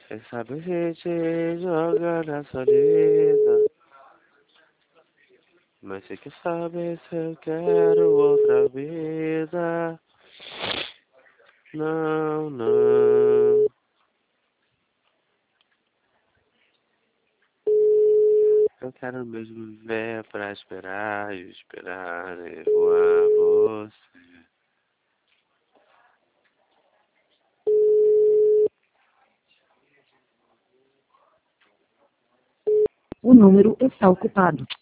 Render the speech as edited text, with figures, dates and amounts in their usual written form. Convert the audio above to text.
Quem sabe a gente joga na solidão. Mas você quer saber se eu quero outra vida? Não, não. Eu quero mesmo viver pra esperar e esperar e voar você. O número está ocupado.